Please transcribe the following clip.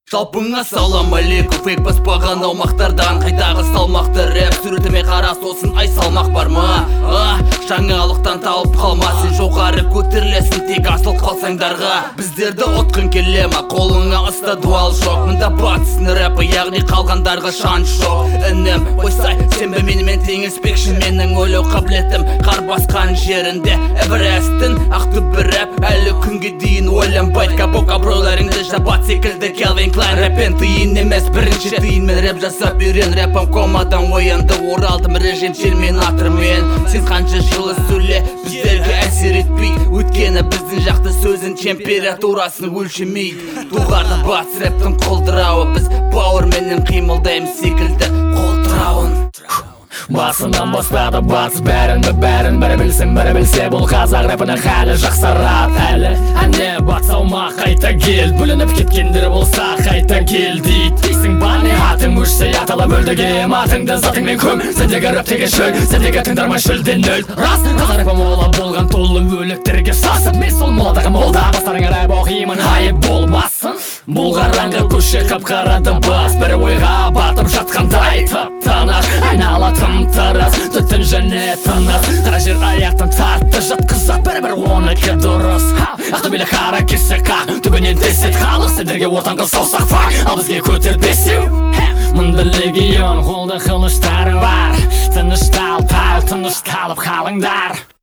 Жалпыңа салам алейкум, фейк баспаған аумақтардан қайдағы салмақты рэп суретіме қара сосын ай салмақ бар ма? Жаңалықтан талып қалма, сен жоғары көтерілесің тек асыл қалсаңдарға. Біздерді отқын келе ма, қолыңа ұста дуал жоқ. Мұнда батыстың рэпі, яғни қалғандарға шанс жоқ. Інім, ойсай, сенбі менімен теңеспекші, менің ойлау қабілетім қар басқан жерінде Эвересттің ақтүбі рэп әлі күнге дейін ойланбайды. Кабок абройларыңды жабат секілді Келвин Клайн рэпен тиын емес бірінші тиын. Мен рэп жасап үйрен, рэпім комадан оянды, оралдым режим терминатормен. Сен қанша жылы сөйле, біздерге әсер етпей, өйткені біздің жақты сөзін температурасын өлшемейді. Туғарды батыс рэптің қолдырауы, біз бауырменен қимылдаймыз секілді қолдырауын. Басынан бастады батыс бәрінді бәрі білсін бірі білсе, бұл қазақ рэпінің халі жақсарат әлі. Әне батыс аумақ қайта кел, бүлініп кеткендер болса қайта кел дейсің ба не? Атың өшсе аталып өлдігем, атыңды затыңмен көм. Сендегі рэптегі шөл, сендегі тыңдарман шөлден нөл. Рас, қазақ рэпі мола болған толы өліктерге сасып, мен сол моладағы молда бастарыңа рэп оқимын, айып болмасын. Бұл қараңғы көше қап-қарады бас, бір ойға батып жатқандай тып-тыныш, айналатын тырыс, түтін және тыныс. Қара жер аяқтан тартты жатқызат, бір-бір 12 дұрыс. Ақтөбелік қара кесек ақ, түбінен десет халық, сендерге ортаңғы саусақ фак, ал бізге көтер бесеу. Мұнда легион, қолда қылыштары бар, тыныштал, тынышталып қалыңдар.